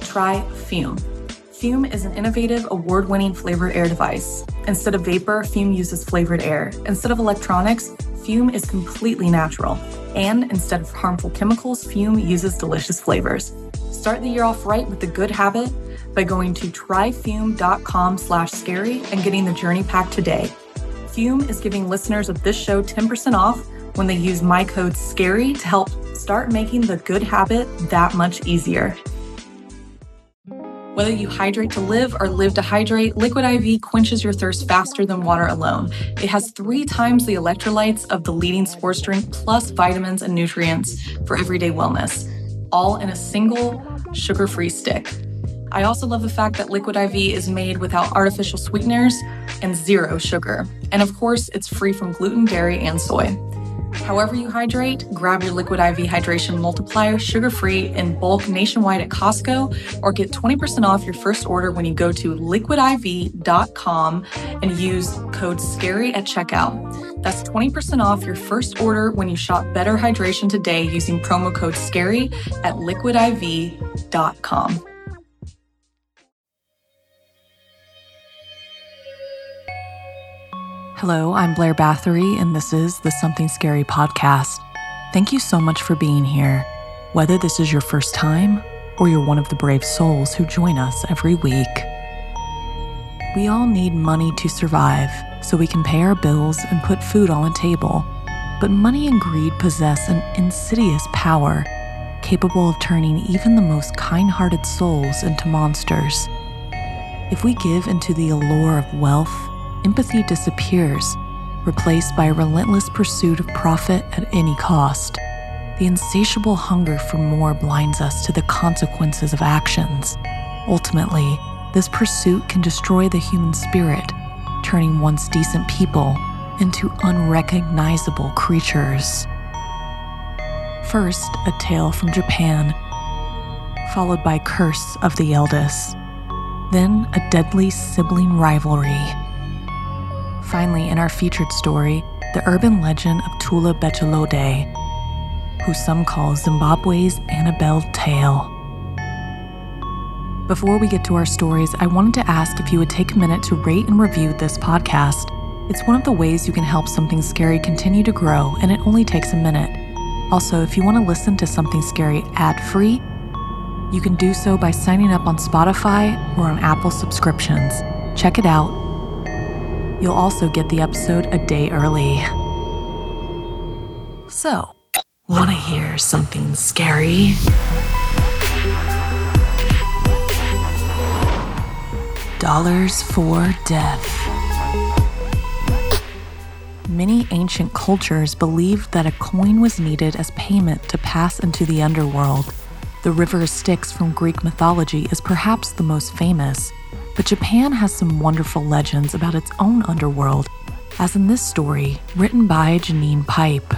try Fume. Fume is an innovative, award-winning flavored air device. Instead of vapor, Fume uses flavored air. Instead of electronics, Fume is completely natural. And instead of harmful chemicals, Fume uses delicious flavors. Start the year off right with the good habit by going to tryfume.com/scary and getting the journey pack today. Fume is giving listeners of this show 10% off when they use my code SCARY to help start making the good habit that much easier. Whether you hydrate to live or live to hydrate, Liquid IV quenches your thirst faster than water alone. It has 3 times the electrolytes of the leading sports drink, plus vitamins and nutrients for everyday wellness, all in a single sugar-free stick. I also love the fact that Liquid IV is made without artificial sweeteners and 0 sugar. And of course, it's free from gluten, dairy, and soy. However you hydrate, grab your Liquid IV Hydration Multiplier sugar-free in bulk nationwide at Costco, or get 20% off your first order when you go to liquidiv.com and use code SCARY at checkout. That's 20% off your first order when you shop Better Hydration today using promo code SCARY at liquidiv.com. Hello, I'm Blair Bathory, and this is the Something Scary podcast. Thank you so much for being here. Whether this is your first time or you're one of the brave souls who join us every week. We all need money to survive so we can pay our bills and put food on the table. But money and greed possess an insidious power capable of turning even the most kind-hearted souls into monsters. If we give into the allure of wealth, empathy disappears, replaced by a relentless pursuit of profit at any cost. The insatiable hunger for more blinds us to the consequences of actions. Ultimately, this pursuit can destroy the human spirit, turning once decent people into unrecognizable creatures. First, a tale from Japan, followed by Curse of the Eldest, then a deadly sibling rivalry. Finally, in our featured story, the urban legend of Tula Bechelode, who some call Zimbabwe's Annabelle Tale. Before we get to our stories, I wanted to ask if you would take a minute to rate and review this podcast. It's one of the ways you can help Something Scary continue to grow, and it only takes a minute. Also, if you want to listen to Something Scary ad-free, you can do so by signing up on Spotify or on Apple subscriptions. Check it out. You'll also get the episode a day early. So, want to hear something scary? Dollars for death. Many ancient cultures believed that a coin was needed as payment to pass into the underworld. The River of Styx from Greek mythology is perhaps the most famous, but Japan has some wonderful legends about its own underworld, as in this story, written by Janine Pipe.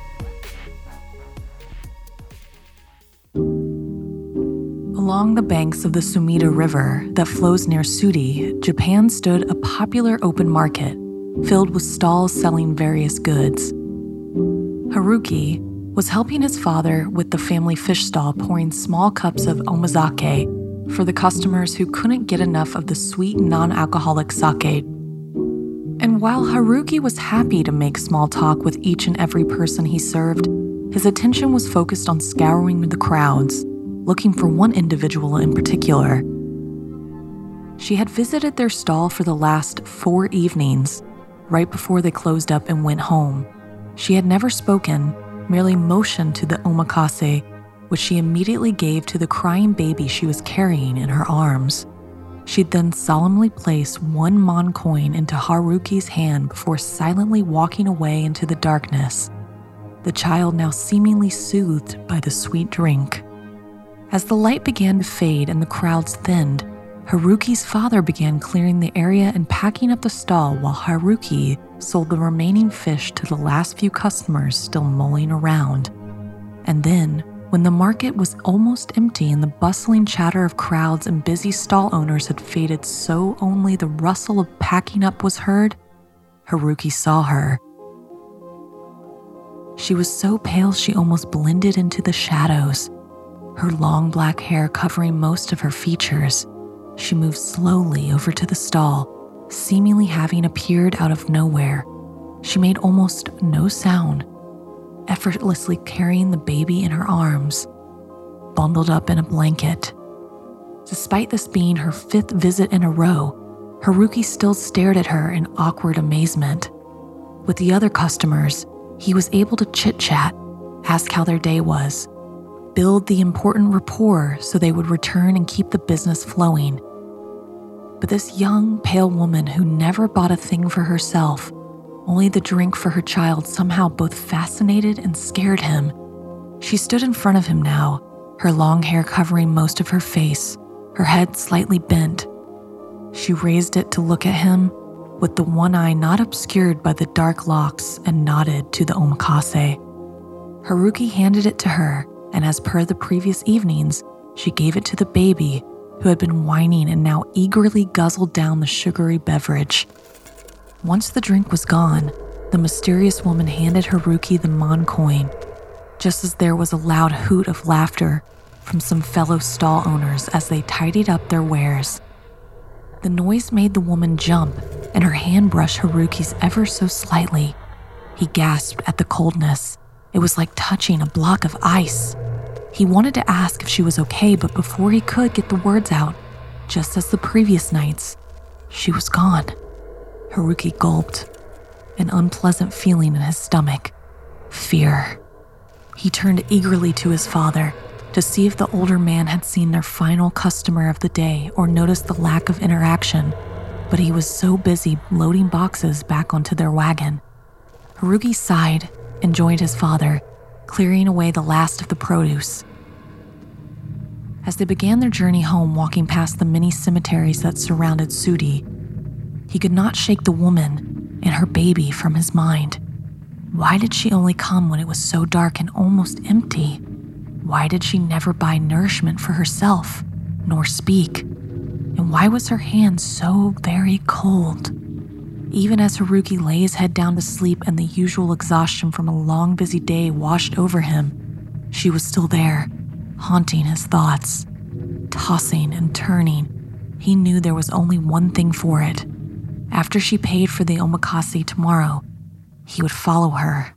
Along the banks of the Sumida River that flows near Sudi, Japan stood a popular open market, filled with stalls selling various goods. Haruki was helping his father with the family fish stall, pouring small cups of omazake for the customers who couldn't get enough of the sweet non-alcoholic sake. And while Haruki was happy to make small talk with each and every person he served, his attention was focused on scouring the crowds, looking for one individual in particular. She had visited their stall for the last 4 evenings, right before they closed up and went home. She had never spoken, merely motioned to the omakase, which she immediately gave to the crying baby she was carrying in her arms. She'd then solemnly place 1 mon coin into Haruki's hand before silently walking away into the darkness, the child now seemingly soothed by the sweet drink. As the light began to fade and the crowds thinned, Haruki's father began clearing the area and packing up the stall while Haruki sold the remaining fish to the last few customers still mulling around. And then, when the market was almost empty and the bustling chatter of crowds and busy stall owners had faded so only the rustle of packing up was heard, Haruki saw her. She was so pale she almost blended into the shadows. Her long black hair covering most of her features, she moved slowly over to the stall, seemingly having appeared out of nowhere. She made almost no sound, effortlessly carrying the baby in her arms, bundled up in a blanket. Despite this being her 5th visit in a row, Haruki still stared at her in awkward amazement. With the other customers, he was able to chit-chat, ask how their day was, build the important rapport so they would return and keep the business flowing. But this young, pale woman who never bought a thing for herself, only the drink for her child, somehow both fascinated and scared him. She stood in front of him now, her long hair covering most of her face, her head slightly bent. She raised it to look at him, with the one eye not obscured by the dark locks, and nodded to the omakase. Haruki handed it to her, and as per the previous evenings, she gave it to the baby, who had been whining and now eagerly guzzled down the sugary beverage. Once the drink was gone, the mysterious woman handed Haruki the mon coin, just as there was a loud hoot of laughter from some fellow stall owners as they tidied up their wares. The noise made the woman jump, and her hand brushed Haruki's ever so slightly. He gasped at the coldness. It was like touching a block of ice. He wanted to ask if she was okay, but before he could get the words out, just as the previous nights, she was gone. Haruki gulped, an unpleasant feeling in his stomach. Fear. He turned eagerly to his father to see if the older man had seen their final customer of the day or noticed the lack of interaction, but he was so busy loading boxes back onto their wagon. Haruki sighed and joined his father, clearing away the last of the produce. As they began their journey home, walking past the many cemeteries that surrounded Sudi, he could not shake the woman and her baby from his mind. Why did she only come when it was so dark and almost empty? Why did she never buy nourishment for herself, nor speak? And why was her hand so very cold? Even as Haruki lay his head down to sleep and the usual exhaustion from a long, busy day washed over him, she was still there, haunting his thoughts, tossing and turning. He knew there was only one thing for it. After she paid for the omakase tomorrow, he would follow her.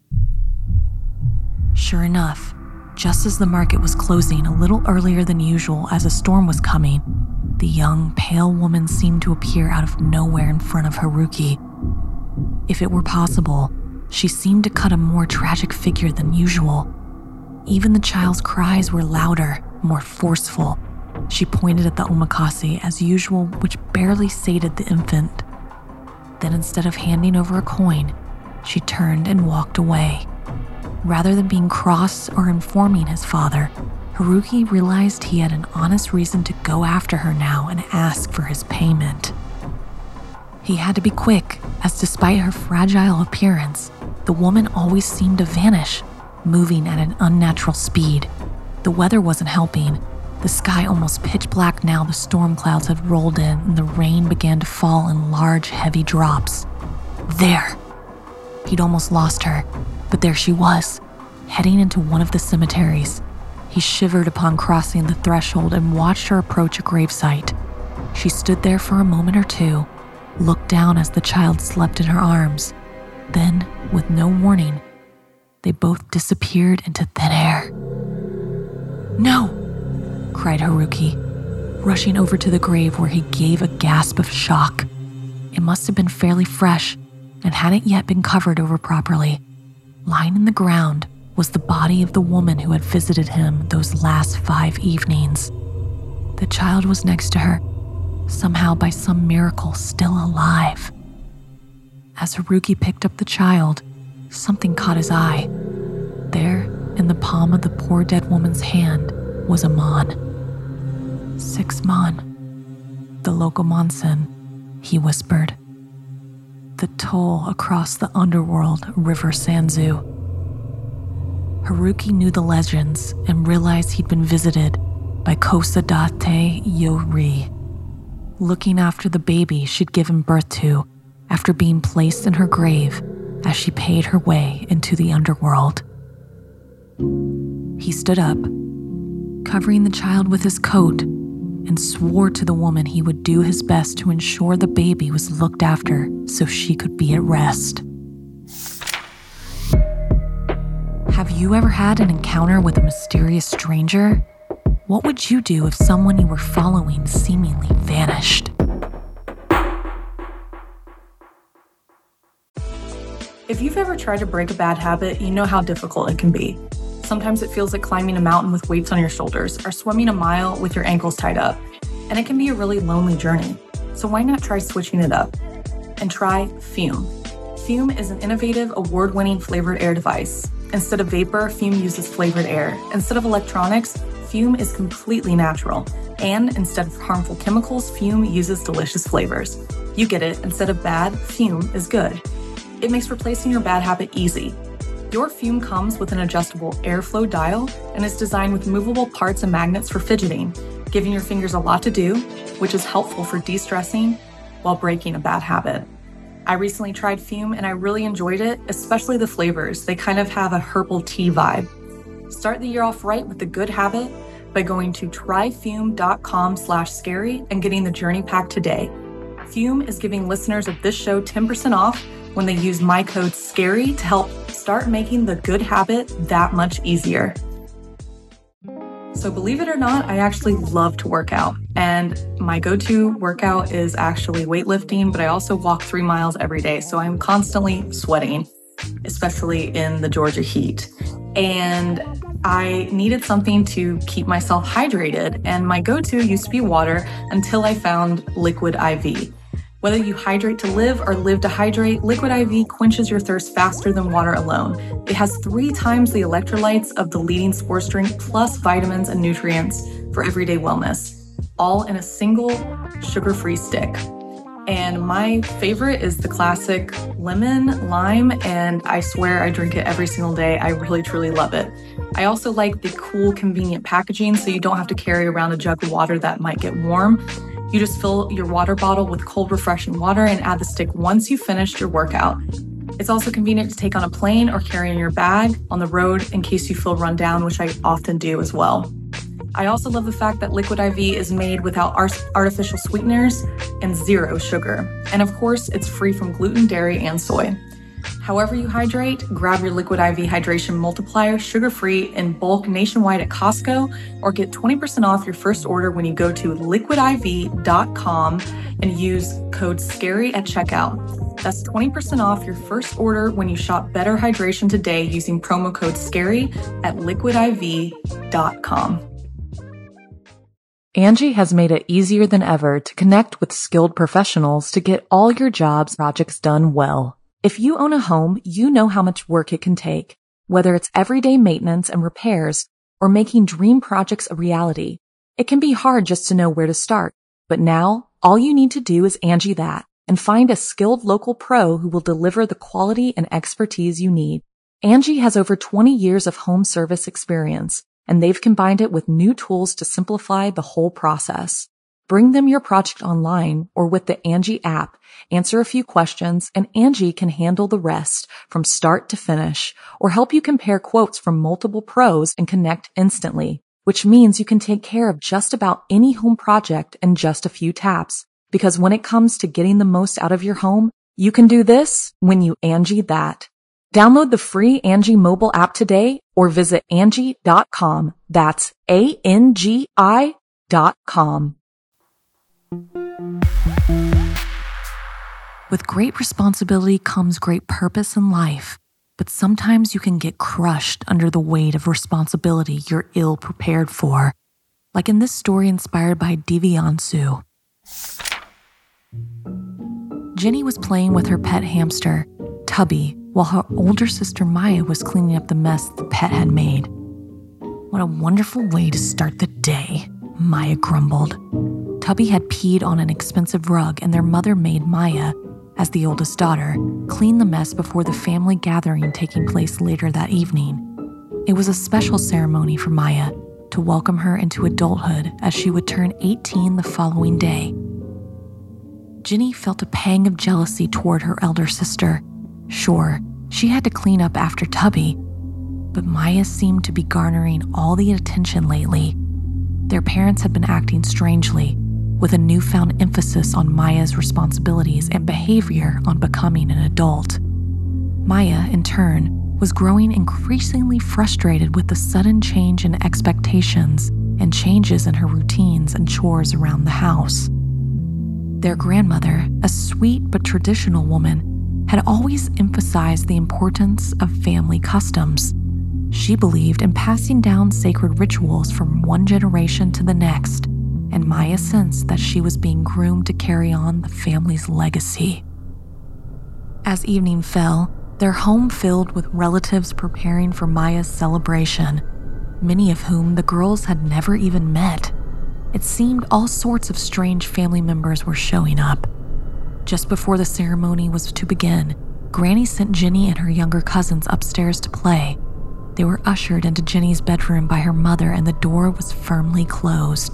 Sure enough, just as the market was closing a little earlier than usual as a storm was coming, the young, pale woman seemed to appear out of nowhere in front of Haruki. If it were possible, she seemed to cut a more tragic figure than usual. Even the child's cries were louder, more forceful. She pointed at the omakase as usual, which barely sated the infant. Then instead of handing over a coin, she turned and walked away. Rather than being cross or informing his father, Haruki realized he had an honest reason to go after her now and ask for his payment. He had to be quick, as despite her fragile appearance, the woman always seemed to vanish, moving at an unnatural speed. The weather wasn't helping. The sky almost pitch black now. The storm clouds had rolled in and the rain began to fall in large, heavy drops. There! He'd almost lost her, but there she was, heading into one of the cemeteries. He shivered upon crossing the threshold and watched her approach a gravesite. She stood there for a moment or two, looked down as the child slept in her arms. Then, with no warning, they both disappeared into thin air. "No!" cried Haruki, rushing over to the grave where he gave a gasp of shock. It must have been fairly fresh and hadn't yet been covered over properly. Lying in the ground was the body of the woman who had visited him those last 5 evenings. The child was next to her, somehow by some miracle still alive. As Haruki picked up the child, something caught his eye. There, in the palm of the poor dead woman's hand, was a mon. 6 mon. The local monsen, he whispered. The toll across the underworld River Sanzu. Haruki knew the legends and realized he'd been visited by Kosadate Yori, looking after the baby she'd given birth to after being placed in her grave as she paid her way into the underworld. He stood up, covering the child with his coat, and swore to the woman he would do his best to ensure the baby was looked after so she could be at rest. Have you ever had an encounter with a mysterious stranger? What would you do if someone you were following seemingly vanished? If you've ever tried to break a bad habit, you know how difficult it can be. Sometimes it feels like climbing a mountain with weights on your shoulders or swimming a mile with your ankles tied up. And it can be a really lonely journey. So why not try switching it up? And try Fume. Fume is an innovative, award-winning flavored air device. Instead of vapor, Fume uses flavored air. Instead of electronics, Fume is completely natural. And instead of harmful chemicals, Fume uses delicious flavors. You get it, instead of bad, Fume is good. It makes replacing your bad habit easy. Your Fume comes with an adjustable airflow dial and is designed with movable parts and magnets for fidgeting, giving your fingers a lot to do, which is helpful for de-stressing while breaking a bad habit. I recently tried Fume and I really enjoyed it, especially the flavors. They kind of have a herbal tea vibe. Start the year off right with a good habit by going to tryfume.com/scary and getting the journey pack today. Fume is giving listeners of this show 10% off when they use my code SCARY to help start making the good habit that much easier. So believe it or not, I actually love to work out. And my go-to workout is actually weightlifting, but I also walk 3 miles every day. So I'm constantly sweating, especially in the Georgia heat. And I needed something to keep myself hydrated. And my go-to used to be water until I found Liquid IV. Whether you hydrate to live or live to hydrate, Liquid IV quenches your thirst faster than water alone. It has 3 times the electrolytes of the leading sports drink, plus vitamins and nutrients for everyday wellness, all in a single sugar-free stick. And my favorite is the classic lemon, lime, and I swear I drink it every single day. I really, truly love it. I also like the cool, convenient packaging so you don't have to carry around a jug of water that might get warm. You just fill your water bottle with cold, refreshing water and add the stick once you've finished your workout. It's also convenient to take on a plane or carry in your bag on the road in case you feel run down, which I often do as well. I also love the fact that Liquid IV is made without artificial sweeteners and 0 sugar. And of course, it's free from gluten, dairy, and soy. However you hydrate, grab your Liquid IV Hydration Multiplier sugar-free in bulk nationwide at Costco, or get 20% off your first order when you go to liquidiv.com and use code SCARY at checkout. That's 20% off your first order when you shop Better Hydration today using promo code SCARY at liquidiv.com. Angie has made it easier than ever to connect with skilled professionals to get all your jobs projects done well. If you own a home, you know how much work it can take, whether it's everyday maintenance and repairs or making dream projects a reality. It can be hard just to know where to start, but now all you need to do is Angie that and find a skilled local pro who will deliver the quality and expertise you need. Angie has over 20 years of home service experience, and they've combined it with new tools to simplify the whole process. Bring them your project online or with the Angie app, answer a few questions, and Angie can handle the rest from start to finish, or help you compare quotes from multiple pros and connect instantly, which means you can take care of just about any home project in just a few taps. Because when it comes to getting the most out of your home, you can do this when you Angie that. Download the free Angie mobile app today or visit Angie.com. That's ANGI.com. With great responsibility comes great purpose in life, but sometimes you can get crushed under the weight of responsibility you're ill prepared for. Like in this story inspired by Divyansu. Jenny was playing with her pet hamster, Tubby, while her older sister Maya was cleaning up the mess the pet had made. What a wonderful way to start the day, Maya grumbled. Tubby had peed on an expensive rug, and their mother made Maya, as the oldest daughter, clean the mess before the family gathering taking place later that evening. It was a special ceremony for Maya to welcome her into adulthood as she would turn 18 the following day. Jenny felt a pang of jealousy toward her elder sister. Sure, she had to clean up after Tubby, but Maya seemed to be garnering all the attention lately, Their parents had been acting strangely, with a newfound emphasis on Maya's responsibilities and behavior on becoming an adult. Maya, in turn, was growing increasingly frustrated with the sudden change in expectations and changes in her routines and chores around the house. Their grandmother, a sweet but traditional woman, had always emphasized the importance of family customs. She believed in passing down sacred rituals from one generation to the next, and Maya sensed that she was being groomed to carry on the family's legacy. As evening fell, their home filled with relatives preparing for Maya's celebration, many of whom the girls had never even met. It seemed all sorts of strange family members were showing up. Just before the ceremony was to begin, Granny sent Ginny and her younger cousins upstairs to play. They were ushered into Ginny's bedroom by her mother, and the door was firmly closed.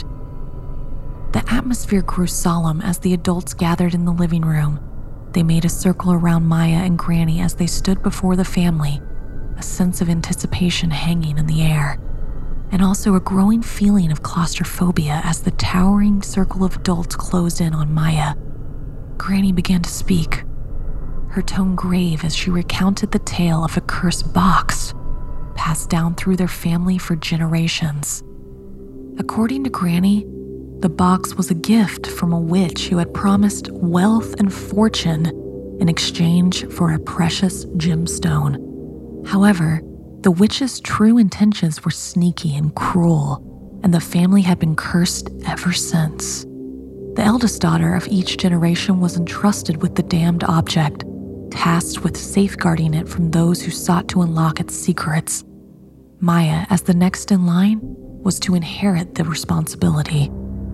The atmosphere grew solemn as the adults gathered in the living room. They made a circle around Maya and Granny as they stood before the family, a sense of anticipation hanging in the air, and also a growing feeling of claustrophobia as the towering circle of adults closed in on Maya. Granny began to speak, her tone grave as she recounted the tale of a cursed box passed down through their family for generations. According to Granny, the box was a gift from a witch who had promised wealth and fortune in exchange for a precious gemstone. However, the witch's true intentions were sneaky and cruel, and the family had been cursed ever since. The eldest daughter of each generation was entrusted with the damned object, tasked with safeguarding it from those who sought to unlock its secrets. Maya, as the next in line, was to inherit the responsibility.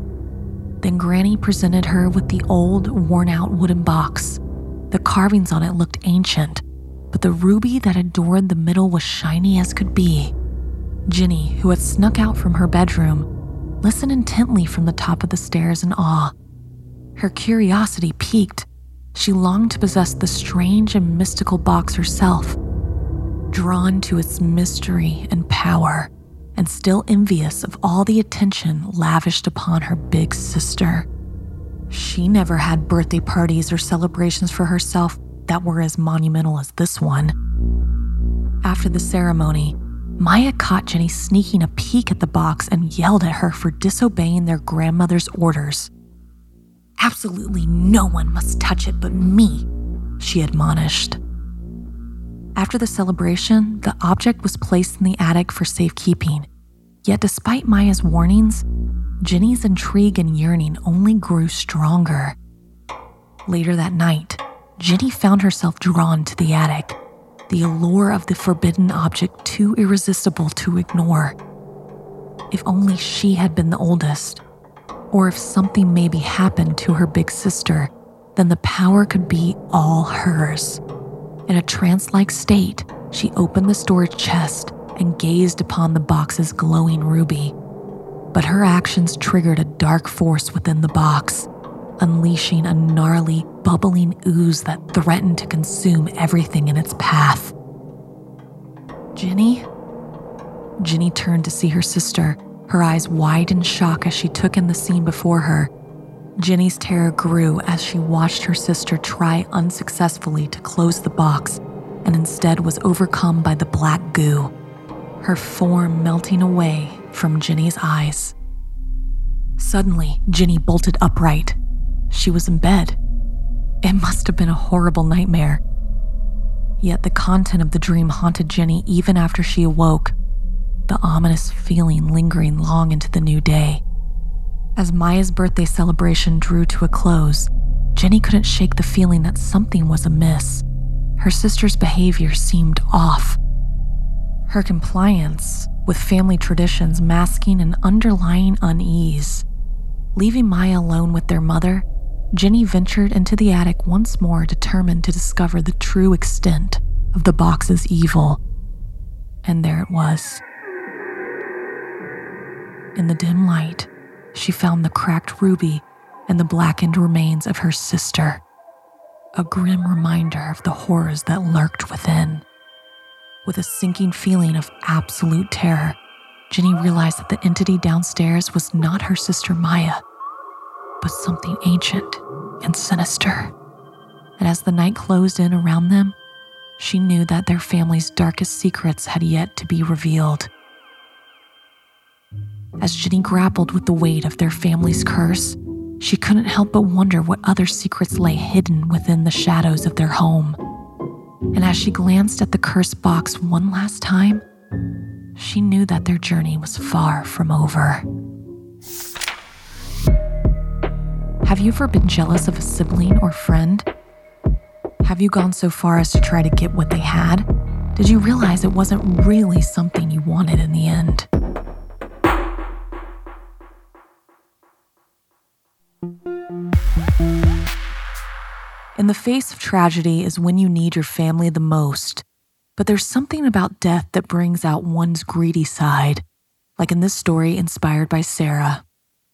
Then Granny presented her with the old, worn-out wooden box. The carvings on it looked ancient, but the ruby that adorned the middle was shiny as could be. Ginny, who had snuck out from her bedroom, listened intently from the top of the stairs in awe. Her curiosity piqued. She longed to possess the strange and mystical box herself, drawn to its mystery and power, and still envious of all the attention lavished upon her big sister. She never had birthday parties or celebrations for herself that were as monumental as this one. After the ceremony, Maya caught Ginny sneaking a peek at the box and yelled at her for disobeying their grandmother's orders. "Absolutely no one must touch it but me," she admonished. After the celebration, the object was placed in the attic for safekeeping. Yet despite Maya's warnings, Ginny's intrigue and yearning only grew stronger. Later that night, Ginny found herself drawn to the attic, the allure of the forbidden object too irresistible to ignore. If only she had been the oldest, or if something maybe happened to her big sister, then the power could be all hers. In a trance-like state, she opened the storage chest and gazed upon the box's glowing ruby. But her actions triggered a dark force within the box, unleashing a gnarly, bubbling ooze that threatened to consume everything in its path. "Ginny?" Ginny turned to see her sister, her eyes wide in shock as she took in the scene before her. Ginny's terror grew as she watched her sister try unsuccessfully to close the box and instead was overcome by the black goo, her form melting away from Ginny's eyes. Suddenly, Ginny bolted upright. She was in bed. It must have been a horrible nightmare. Yet the content of the dream haunted Ginny even after she awoke, the ominous feeling lingering long into the new day. As Maya's birthday celebration drew to a close, Ginny couldn't shake the feeling that something was amiss. Her sister's behavior seemed off. Her compliance with family traditions masking an underlying unease. Leaving Maya alone with their mother, Ginny ventured into the attic once more, determined to discover the true extent of the box's evil. And there it was. In the dim light, she found the cracked ruby and the blackened remains of her sister, a grim reminder of the horrors that lurked within. With a sinking feeling of absolute terror, Ginny realized that the entity downstairs was not her sister Maya, but something ancient and sinister. And as the night closed in around them, she knew that their family's darkest secrets had yet to be revealed. As Ginny grappled with the weight of their family's curse, she couldn't help but wonder what other secrets lay hidden within the shadows of their home. And as she glanced at the cursed box one last time, she knew that their journey was far from over. Have you ever been jealous of a sibling or friend? Have you gone so far as to try to get what they had? Did you realize it wasn't really something you wanted in the end? In the face of tragedy is when you need your family the most. But there's something about death that brings out one's greedy side, like in this story inspired by Sarah.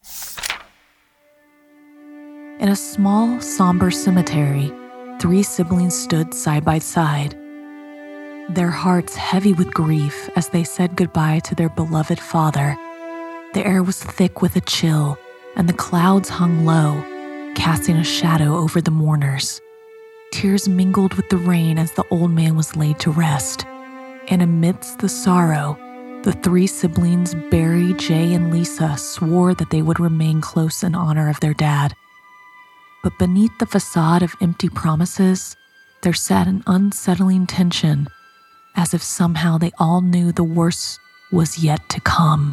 In a small, somber cemetery, 3 siblings stood side by side, their hearts heavy with grief as they said goodbye to their beloved father. The air was thick with a chill, and the clouds hung low, casting a shadow over the mourners. Tears mingled with the rain as the old man was laid to rest. And amidst the sorrow, the 3 siblings, Barry, Jay, and Lisa, swore that they would remain close in honor of their dad. But beneath the facade of empty promises, there sat an unsettling tension, as if somehow they all knew the worst was yet to come.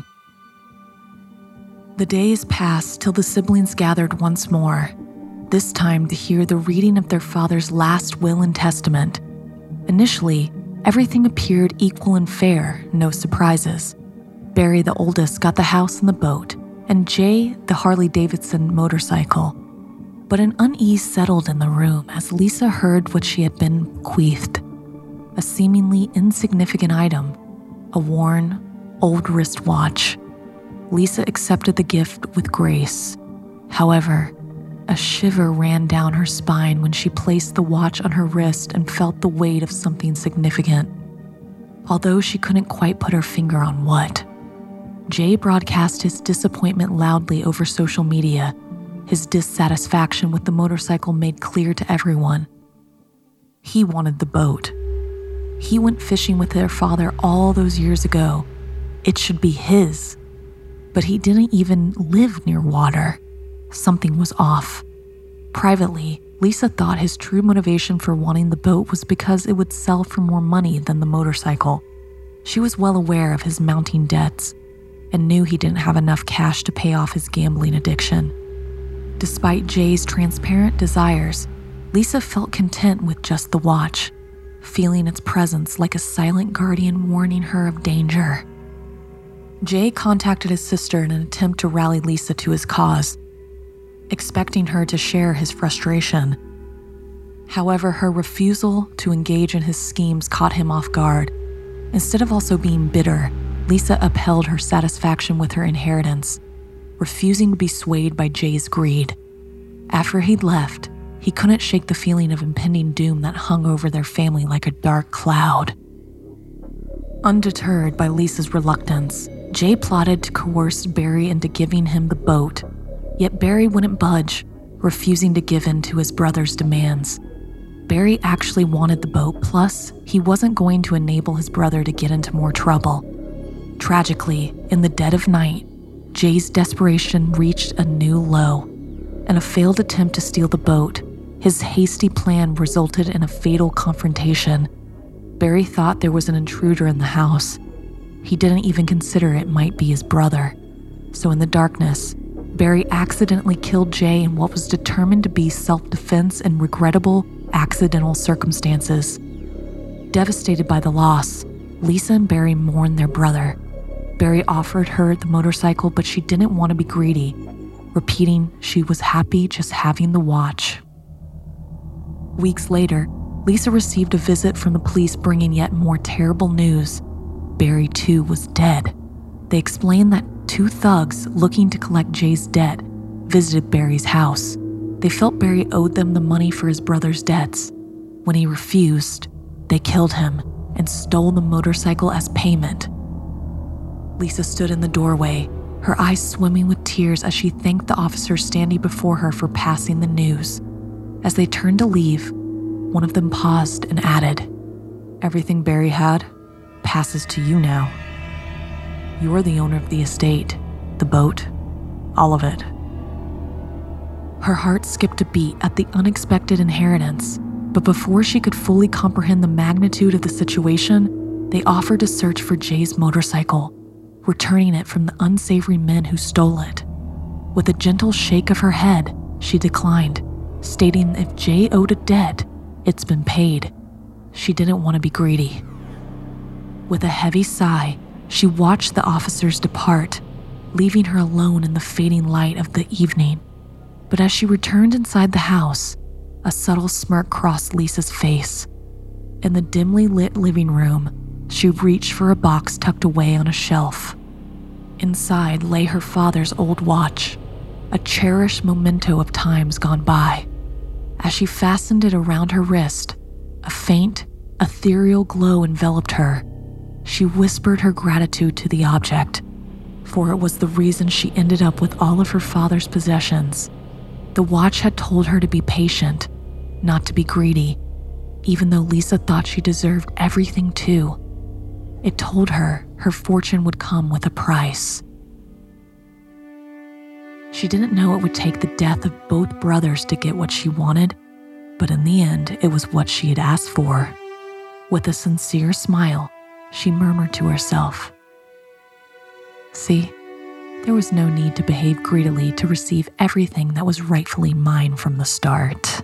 The days passed till the siblings gathered once more, this time to hear the reading of their father's last will and testament. Initially, everything appeared equal and fair, no surprises. Barry, the oldest, got the house and the boat, and Jay, the Harley-Davidson motorcycle. But an unease settled in the room as Lisa heard what she had been bequeathed. A seemingly insignificant item, a worn, old wristwatch. Lisa accepted the gift with grace. However, a shiver ran down her spine when she placed the watch on her wrist and felt the weight of something significant. Although she couldn't quite put her finger on what. Jay broadcast his disappointment loudly over social media, his dissatisfaction with the motorcycle made clear to everyone. He wanted the boat. He went fishing with their father all those years ago. It should be his. But he didn't even live near water. Something was off. Privately, Lisa thought his true motivation for wanting the boat was because it would sell for more money than the motorcycle. She was well aware of his mounting debts and knew he didn't have enough cash to pay off his gambling addiction. Despite Jay's transparent desires, Lisa felt content with just the watch, feeling its presence like a silent guardian warning her of danger. Jay contacted his sister in an attempt to rally Lisa to his cause, expecting her to share his frustration. However, her refusal to engage in his schemes caught him off guard. Instead of also being bitter, Lisa upheld her satisfaction with her inheritance, refusing to be swayed by Jay's greed. After he'd left, he couldn't shake the feeling of impending doom that hung over their family like a dark cloud. Undeterred by Lisa's reluctance, Jay plotted to coerce Barry into giving him the boat, yet Barry wouldn't budge, refusing to give in to his brother's demands. Barry actually wanted the boat, plus he wasn't going to enable his brother to get into more trouble. Tragically, in the dead of night, Jay's desperation reached a new low. In a failed attempt to steal the boat, his hasty plan resulted in a fatal confrontation. Barry thought there was an intruder in the house. He didn't even consider it might be his brother. So in the darkness, Barry accidentally killed Jay in what was determined to be self-defense and regrettable, accidental circumstances. Devastated by the loss, Lisa and Barry mourned their brother. Barry offered her the motorcycle, but she didn't want to be greedy, repeating she was happy just having the watch. Weeks later, Lisa received a visit from the police bringing yet more terrible news. Barry, too, was dead. They explained that 2 thugs looking to collect Jay's debt visited Barry's house. They felt Barry owed them the money for his brother's debts. When he refused, they killed him and stole the motorcycle as payment. Lisa stood in the doorway, her eyes swimming with tears as she thanked the officers standing before her for passing the news. As they turned to leave, one of them paused and added, "Everything Barry had passes to you now. You are the owner of the estate, the boat, all of it." Her heart skipped a beat at the unexpected inheritance, but before she could fully comprehend the magnitude of the situation, they offered to search for Jay's motorcycle, returning it from the unsavory men who stole it. With a gentle shake of her head, she declined, stating if Jay owed a debt, it's been paid. She didn't want to be greedy. With a heavy sigh, she watched the officers depart, leaving her alone in the fading light of the evening. But as she returned inside the house, a subtle smirk crossed Lisa's face. In the dimly lit living room, she reached for a box tucked away on a shelf. Inside lay her father's old watch, a cherished memento of times gone by. As she fastened it around her wrist, a faint, ethereal glow enveloped her. She whispered her gratitude to the object, for it was the reason she ended up with all of her father's possessions. The watch had told her to be patient, not to be greedy, even though Lisa thought she deserved everything too. It told her her fortune would come with a price. She didn't know it would take the death of both brothers to get what she wanted, but in the end, it was what she had asked for. With a sincere smile, she murmured to herself, "See, there was no need to behave greedily to receive everything that was rightfully mine from the start."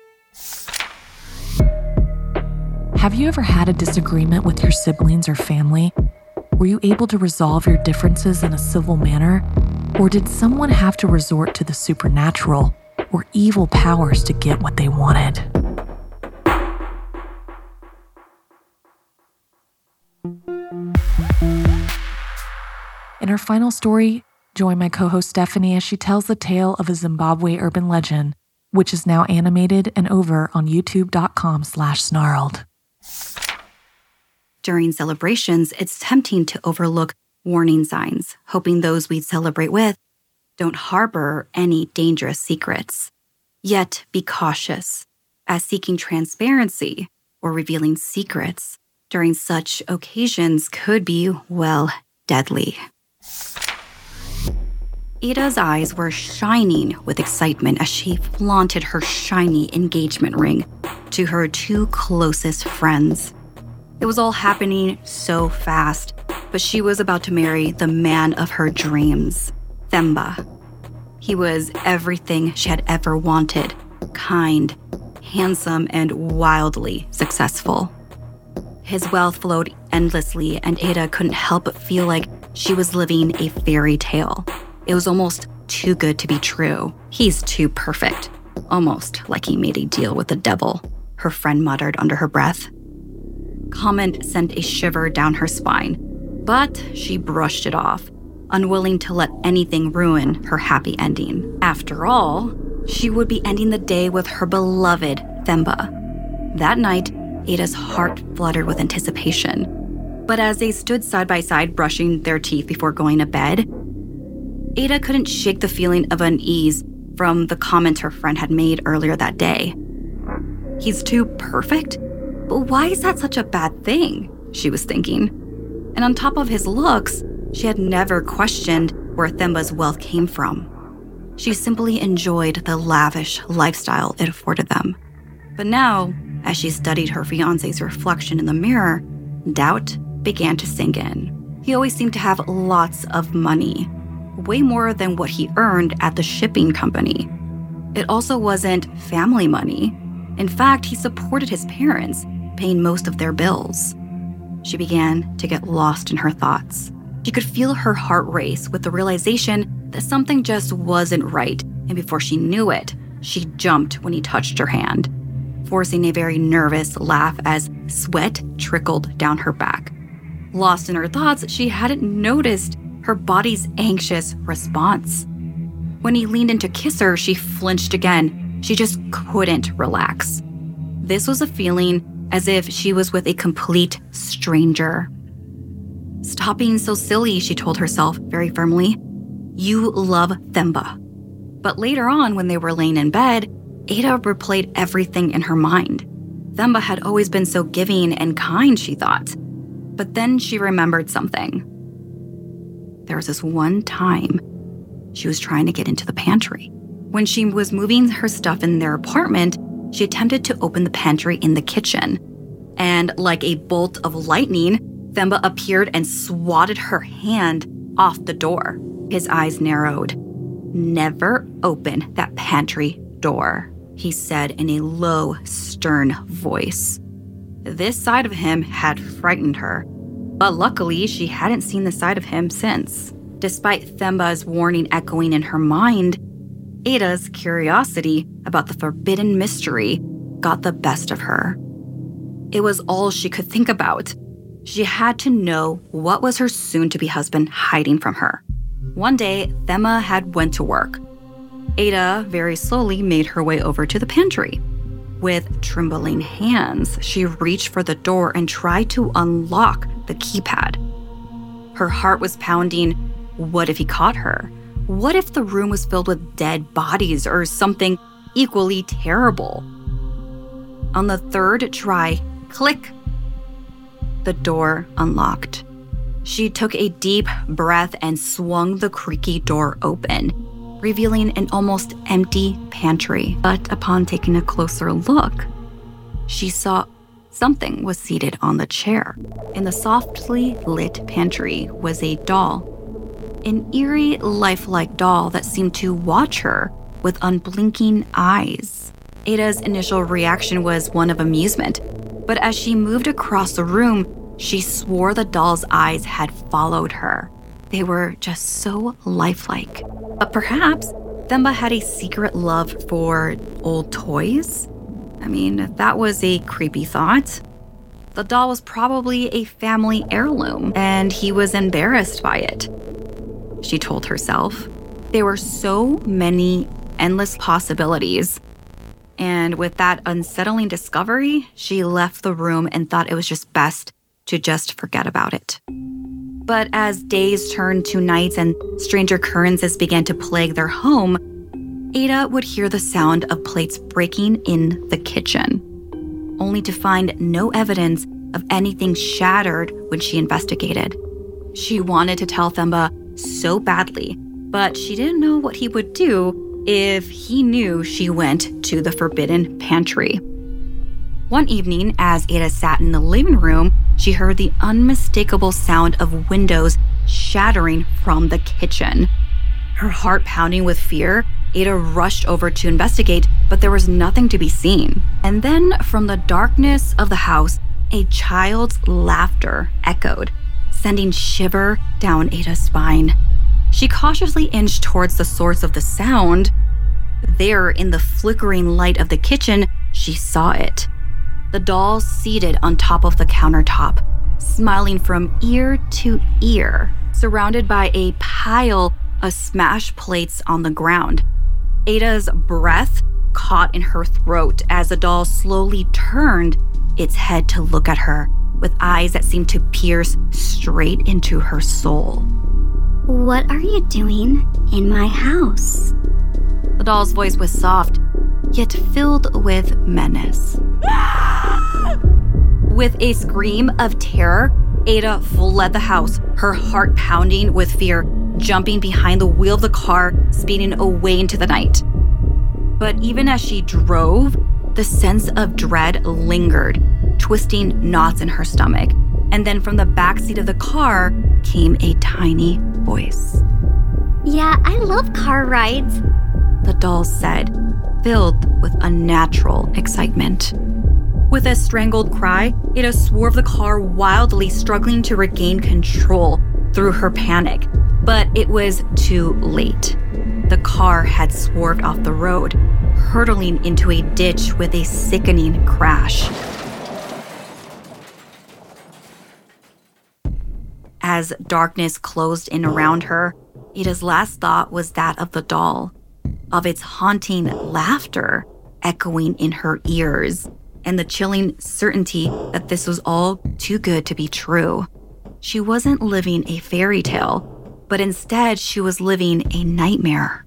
Have you ever had a disagreement with your siblings or family? Were you able to resolve your differences in a civil manner? Or did someone have to resort to the supernatural or evil powers to get what they wanted? In her final story, join my co-host Stephanie as she tells the tale of a Zimbabwe urban legend, which is now animated and over on youtube.com/snarled. During celebrations, it's tempting to overlook warning signs, hoping those we celebrate with don't harbor any dangerous secrets. Yet be cautious, as seeking transparency or revealing secrets during such occasions could be, well, deadly. Ada's eyes were shining with excitement as she flaunted her shiny engagement ring to her two closest friends. It was all happening so fast, but she was about to marry the man of her dreams, Themba. He was everything she had ever wanted, kind, handsome, and wildly successful. His wealth flowed endlessly, and Ada couldn't help but feel like she was living a fairy tale. It was almost too good to be true. He's too perfect, almost like he made a deal with the devil, her friend muttered under her breath. Comment sent a shiver down her spine, but she brushed it off, unwilling to let anything ruin her happy ending. After all, she would be ending the day with her beloved Themba. That night, Ada's heart fluttered with anticipation. But as they stood side by side brushing their teeth before going to bed, Ada couldn't shake the feeling of unease from the comment her friend had made earlier that day. He's too perfect? But why is that such a bad thing? She was thinking. And on top of his looks, she had never questioned where Themba's wealth came from. She simply enjoyed the lavish lifestyle it afforded them. But now, as she studied her fiancé's reflection in the mirror, doubt began to sink in. He always seemed to have lots of money, way more than what he earned at the shipping company. It also wasn't family money. In fact, he supported his parents, paying most of their bills. She began to get lost in her thoughts. She could feel her heart race with the realization that something just wasn't right, and before she knew it, she jumped when he touched her hand, forcing a very nervous laugh as sweat trickled down her back. Lost in her thoughts, she hadn't noticed her body's anxious response. When he leaned in to kiss her, she flinched again. She just couldn't relax. This was a feeling as if she was with a complete stranger. "Stop being so silly," she told herself very firmly. "You love Themba." But later on, when they were laying in bed, Ada replayed everything in her mind. Themba had always been so giving and kind, she thought. But then she remembered something. There was this one time she was trying to get into the pantry. When she was moving her stuff in their apartment, she attempted to open the pantry in the kitchen. And like a bolt of lightning, Themba appeared and swatted her hand off the door. His eyes narrowed. "Never open that pantry door," he said in a low, stern voice. This side of him had frightened her, but luckily she hadn't seen the side of him since. Despite Themba's warning echoing in her mind, Ada's curiosity about the forbidden mystery got the best of her. It was all she could think about. She had to know what was her soon-to-be husband hiding from her. One day, Themba had went to work. Ada very slowly made her way over to the pantry. With trembling hands, she reached for the door and tried to unlock the keypad. Her heart was pounding. What if he caught her? What if the room was filled with dead bodies or something equally terrible? On the third try, click, the door unlocked. She took a deep breath and swung the creaky door open, revealing an almost empty pantry. But upon taking a closer look, she saw something was seated on the chair. In the softly lit pantry was a doll, an eerie, lifelike doll that seemed to watch her with unblinking eyes. Ada's initial reaction was one of amusement, but as she moved across the room, she swore the doll's eyes had followed her. They were just so lifelike. But perhaps Themba had a secret love for old toys? I mean, that was a creepy thought. The doll was probably a family heirloom, and he was embarrassed by it, she told herself. There were so many endless possibilities. And with that unsettling discovery, she left the room and thought it was just best to just forget about it. But as days turned to nights and strange occurrences began to plague their home, Ada would hear the sound of plates breaking in the kitchen, only to find no evidence of anything shattered when she investigated. She wanted to tell Themba so badly, but she didn't know what he would do if he knew she went to the forbidden pantry. One evening, as Ada sat in the living room, she heard the unmistakable sound of windows shattering from the kitchen. Her heart pounding with fear, Ada rushed over to investigate, but there was nothing to be seen. And then, from the darkness of the house, a child's laughter echoed, sending shiver down Ada's spine. She cautiously inched towards the source of the sound. There, in the flickering light of the kitchen, she saw it. The doll seated on top of the countertop, smiling from ear to ear, surrounded by a pile of smashed plates on the ground. Ada's breath caught in her throat as the doll slowly turned its head to look at her, with eyes that seemed to pierce straight into her soul. "What are you doing in my house?" The doll's voice was soft, yet filled with menace. With a scream of terror, Ada fled the house, her heart pounding with fear, jumping behind the wheel of the car, speeding away into the night. But even as she drove, the sense of dread lingered, twisting knots in her stomach. And then from the backseat of the car came a tiny voice. "Yeah, I love car rides," the doll said, filled with unnatural excitement. With a strangled cry, Ada swerved the car wildly, struggling to regain control through her panic. But it was too late. The car had swerved off the road, hurtling into a ditch with a sickening crash. As darkness closed in around her, Ada's last thought was that of the doll, of its haunting laughter echoing in her ears, and the chilling certainty that this was all too good to be true. She wasn't living a fairy tale, but instead she was living a nightmare.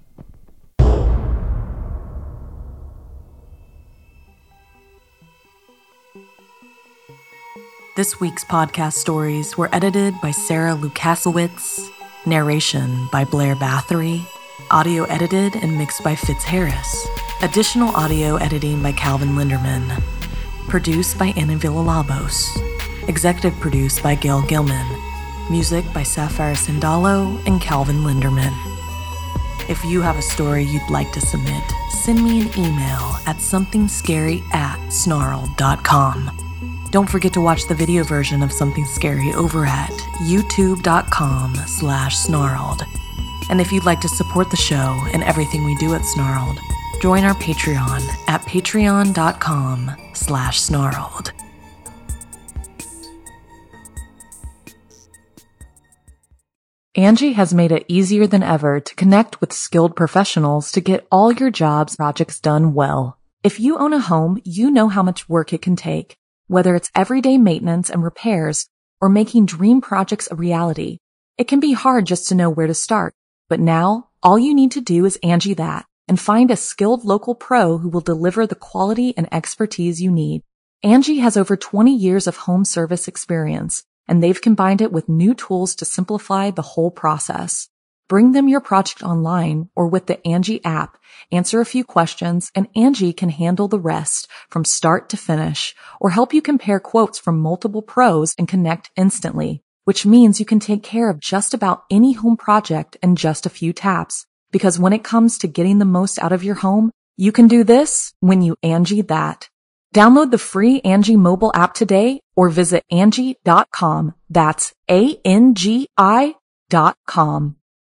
This week's podcast stories were edited by Sarah Lukasiewicz, narration by Blair Bathory, audio edited and mixed by Fitz Harris, additional audio editing by Calvin Linderman, produced by Anna Villalobos, executive produced by Gail Gilman, music by Sapphire Sindalo and Calvin Linderman. If you have a story you'd like to submit, send me an email at somethingscary@snarled.com. Don't forget to watch the video version of Something Scary over at youtube.com/snarled. And if you'd like to support the show and everything we do at Snarled, join our Patreon at patreon.com/snarled. Angie has made it easier than ever to connect with skilled professionals to get all your jobs projects done well. If you own a home, you know how much work it can take. Whether it's everyday maintenance and repairs or making dream projects a reality, it can be hard just to know where to start. But now, all you need to do is Angie that and find a skilled local pro who will deliver the quality and expertise you need. Angie has over 20 years of home service experience, and they've combined it with new tools to simplify the whole process. Bring them your project online or with the Angie app, answer a few questions, and Angie can handle the rest from start to finish or help you compare quotes from multiple pros and connect instantly, which means you can take care of just about any home project in just a few taps. Because when it comes to getting the most out of your home, you can do this when you Angie that. Download the free Angie mobile app today or visit Angie.com. That's ANGI.com.